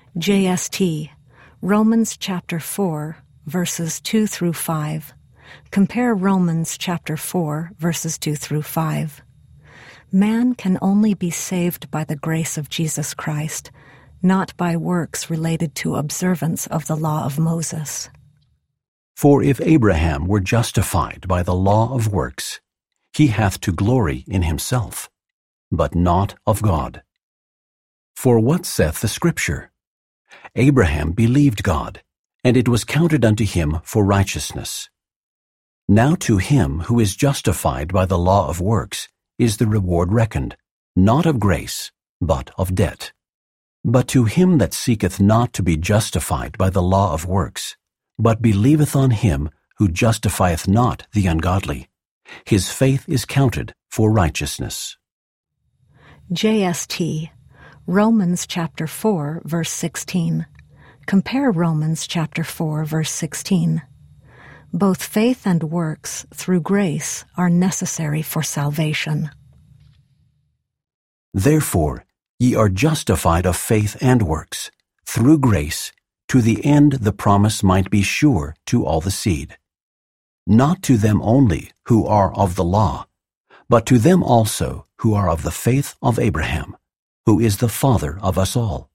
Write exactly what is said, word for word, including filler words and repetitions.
J S T, Romans chapter four, verses two through five. Compare Romans chapter four, verses two through five. Man can only be saved by the grace of Jesus Christ, not by works related to observance of the law of Moses. For if Abraham were justified by the law of works, he hath to glory in himself, but not of God. For what saith the Scripture? Abraham believed God, and it was counted unto him for righteousness. Now to him who is justified by the law of works is the reward reckoned, not of grace, but of debt. But to him that seeketh not to be justified by the law of works, but believeth on him who justifieth not the ungodly, his faith is counted for righteousness. J S T, Romans chapter four, verse sixteen. Compare Romans chapter four, verse sixteen. Both faith and works through grace are necessary for salvation. Therefore ye are justified of faith and works, through grace, to the end the promise might be sure to all the seed. Not to them only who are of the law, but to them also who are of the faith of Abraham, who is the father of us all.